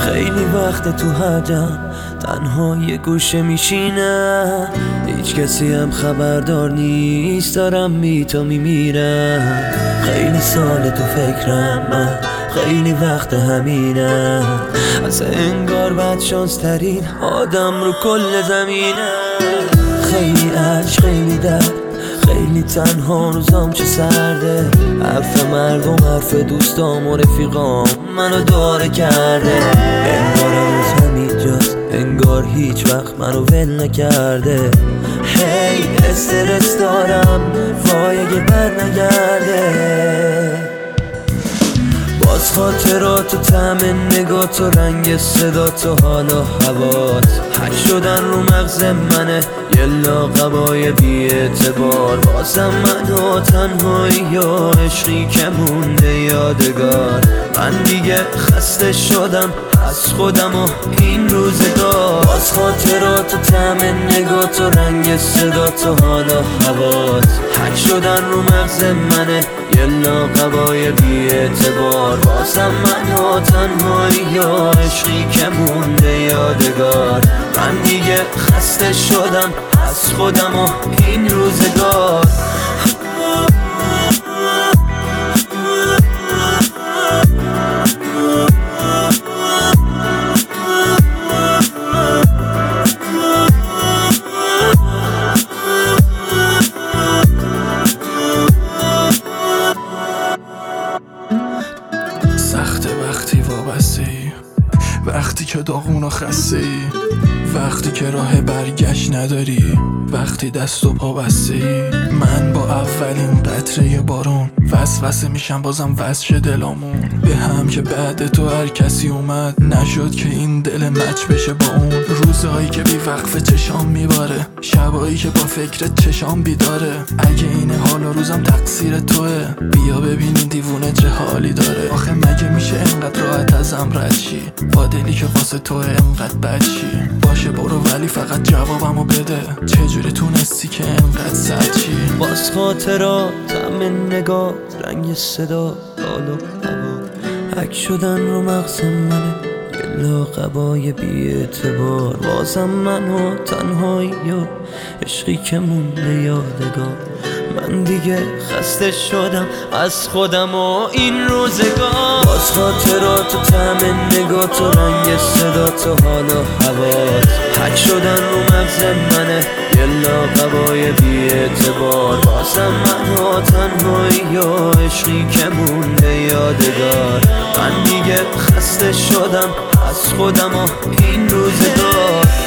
خیلی وقت تو هرجم تنها یه گوشه میشینم، هیچ کسی هم خبردار نیست دارم بی تو میمیرم. خیلی سال تو فکرم من، خیلی وقت همینم، از انگار بدشانس ترین آدم رو کل زمینم. خیلی عشق خیلی درد، خیلی تنها روزام چه سرده، حرف مردم حرف دوستام و رفیقام منو داره کرده. انگار هنوز همینجاست، انگار هیچ وقت منو ول نکرده. هی استرس دارم وای اگه بر نگرده. باز خاطرات و طعم نگات و رنگ صدات و حال و هوات حک شدن رو مغز منه، یه لاقبای بی اعتبار. بازم من و تنهایی یا عشقی که مونده یادگار. من دیگه خسته شدم از خودم و این روزگار. باز خاطرات و طعم نگات و رنگ صدات و حال و هوات حک شدن رو مغز منه، یه لاقبای بی اعتبار. بازم من و تنهایی یا عشقی که مونده یادگار. من دیگه خسته شدم از خودم و این روزگار. سخته وقتی وابسته ای، وقتی که داغون و خسته ای، وقتی که راه برگشت نداری، وقتی دست و پا بسته ای. من با اولین قطره بارون وسوسه میشم بازم وسش دلامون به هم که بعد تو هر کسی اومد نشد که این دل مچ بشه با اون. روزهایی که بی وقفه چشام میباره، شبایی که با فکرت چشام بیداره. اگه این حال و روزم تقصیر توه، بیا ببینی دیوونه چه حالی داره. آخه مگه میشه انقدر راحت ازم رد شی با دلی که واسه توه انقدر بد شی؟ باشه برو ولی فقط جوابمو بده، چجوری تونستی که انقدر سرد شی؟ باز خاطرات طعم نگات رنگ صدا حال و هوا حک شدن رو مغز منه، یه لاقبای بی اعتبار. بازم من و تنهایی و عشقی که مونده یادگار. من دیگه خسته شدم از خودم و این روزگار. باز خاطرات و طعم نگات و رنگ صدات و حال و هوات حک شدن رو مغز منه، یه لاقبای بی اعتبار. بازم من و تنهایی و عشقی که مونده یادگار. من دیگه خسته شدم از خودم و این روزگار.